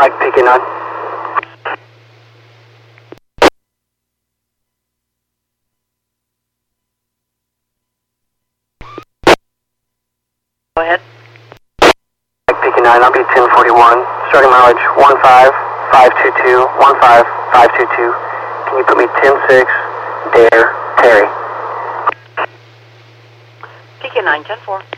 Mike, PK9. Go ahead. Mike, PK9, I'll be 1041. Starting mileage 15522, 15522. Can you put me 106, Dare, Terry? PK9, 10-4.